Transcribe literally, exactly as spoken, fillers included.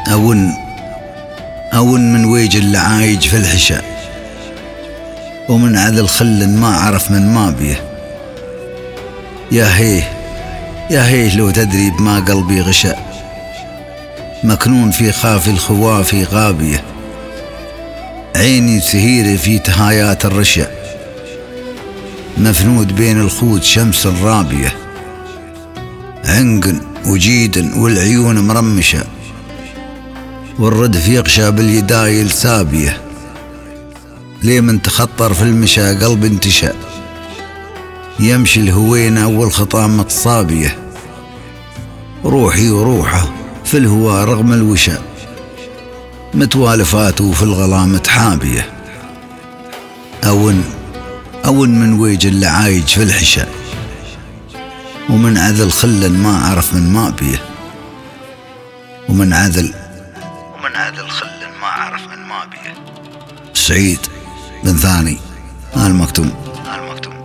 أون أون من ويج اللعايج في الحشا، ومن عذل خل ما عرف من ما بيه. يا هيه يا هيه لو تدري بما قلبي غشا، مكنون في خافي الخوافي غابية، عيني سهيرة في تهايات الرشا، مفنود بين الخود شمس رابية، عنقن وجيدن والعيون مرمشة، والردف يغشى باليدايل سابية، ليه من تخطر في المشى قلب انتشى، يمشي الهوينة والخطام متصابية، روحي وروحه في الهوى رغم الوشا، متوالفاته في الغلامة حابية. أون أون من ويج اللعايج في الحشا، ومن عذل خلا ما عرف من ما بيه، ومن عذل ومن عذل خلا ما عرف من ما بيه. سعيد بن ثاني آل مكتوم. آل مكتوم.